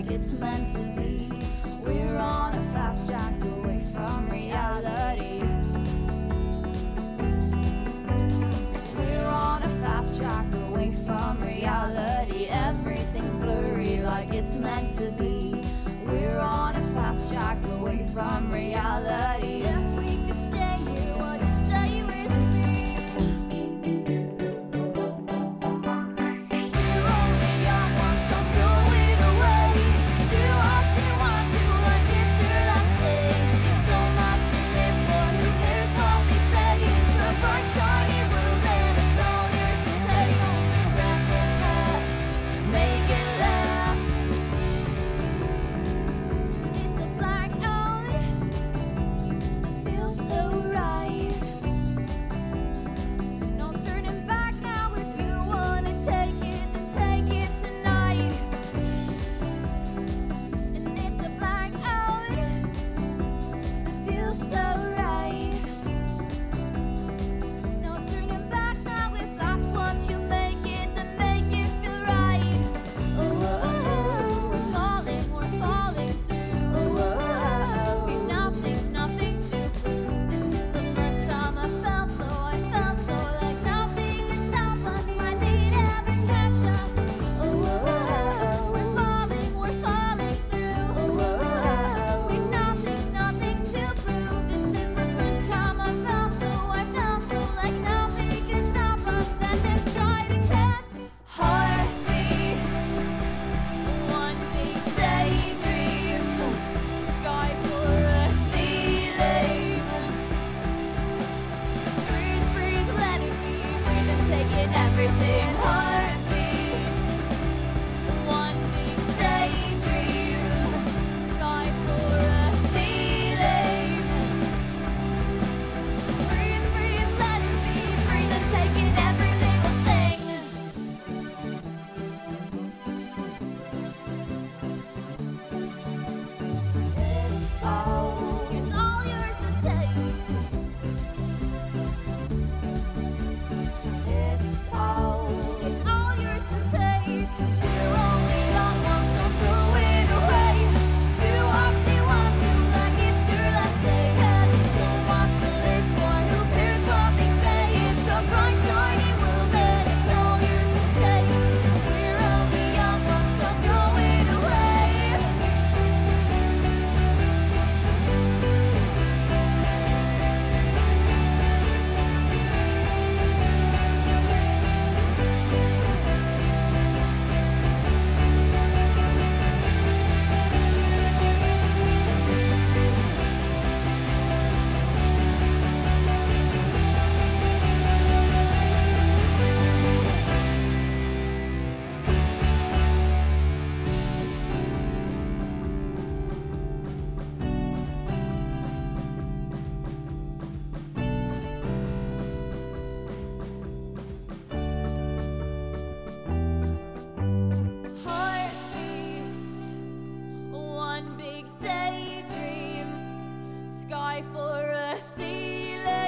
it's meant to be. We're on a fast track away from reality. We're on a fast track away from reality. Everything's blurry like it's meant to be. We're on a fast track away from reality. If we could stay here, would you stay with me? We're only young once, so throw it away. Do what you want to, like it's your last day. You've so much to live for, who cares what they say? It's a bright, shiny world and it's all yours to take. Don't regret the past, make it last. It's a blackout that feels so right. No turning back now. If you wanna take it, then take it tonight. And it's a blackout that feels so right. No turning back now. If life's what you make it, then make it feel right. Oh, we're falling through. We've nothing to prove. This is the first time I felt so like nothing could stop us, like they'd ever catch us. We're falling through. We've nothing to prove. This is the first time I felt so like nothing could stop us, and they've tried to catch heartbeats. One big daydream, sky for a ceiling. Breathe, let it be. Breathe and take it, everything. Heartbeats. One big daydream, sky for a ceiling. Breathe, let it be. Breathe and take it, every little thing. It's all yours to take. It's all yours to take. You're only young once, so throw it away. Do what you want to, like it's your last day. Yeah, there's so much to live for, who cares what they say? It's a bright, shiny world and it's all yours to take. We're only young once, so throw it away. Heartbeats, one big daydream, sky for a ceiling.